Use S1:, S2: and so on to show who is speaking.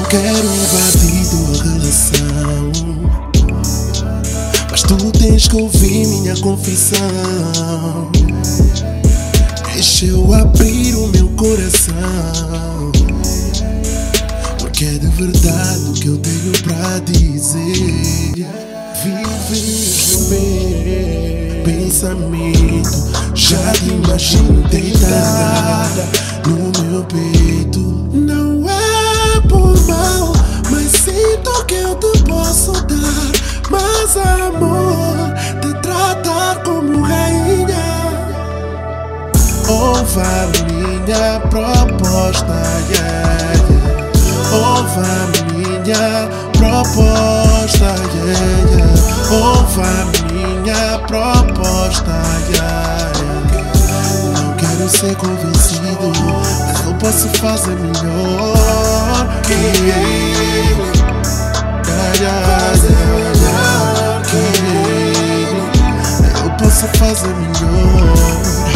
S1: quero invadir tua relação, mas tu tens que ouvir minha confissão. Deixa eu abrir o meu coração, porque é de verdade o que eu tenho pra dizer. Vives no meu pensamento, já te imagino deitada no meu peito. Não é por mal, mas sinto que eu te posso dar mais amor, te tratar como rainha. Ouve a minha proposta, yeah, yeah. Ouve a minha proposta, yeah, yeah. Ouve a minha proposta, yeah, yeah. Não quero ser convencido, mas eu posso fazer melhor que ele. Yeah, yeah, yeah, yeah. Que ele. Eu posso fazer melhor.